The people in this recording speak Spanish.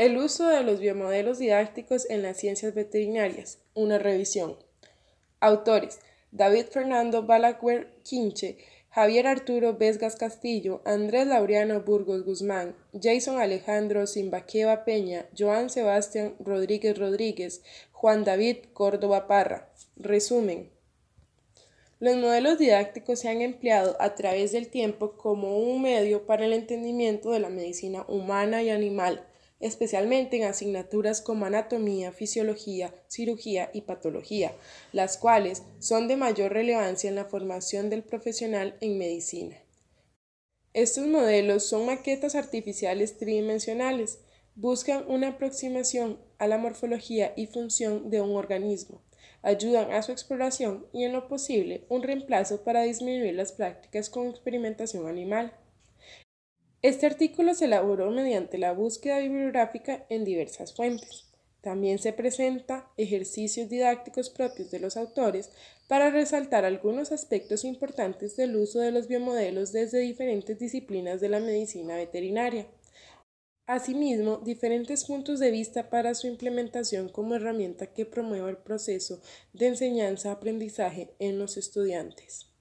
El uso de los biomodelos didácticos en las ciencias veterinarias. Una revisión. Autores: David Fernando Balaguer Quinche, Javier Arturo Vesgas Castillo, Andrés Laureano Burgos Guzmán, Jason Alejandro Simbaqueva Peña, Joan Sebastián Rodríguez Rodríguez, Juan David Córdoba Parra. Resumen. Los modelos didácticos se han empleado a través del tiempo como un medio para el entendimiento de la medicina humana y animal, especialmente en asignaturas como anatomía, fisiología, cirugía y patología, las cuales son de mayor relevancia en la formación del profesional en medicina. Estos modelos son maquetas artificiales tridimensionales, buscan una aproximación a la morfología y función de un organismo, ayudan a su exploración y, en lo posible, un reemplazo para disminuir las prácticas con experimentación animal. Este artículo se elaboró mediante la búsqueda bibliográfica en diversas fuentes. También se presenta ejercicios didácticos propios de los autores para resaltar algunos aspectos importantes del uso de los biomodelos desde diferentes disciplinas de la medicina veterinaria. Asimismo, diferentes puntos de vista para su implementación como herramienta que promueva el proceso de enseñanza-aprendizaje en los estudiantes.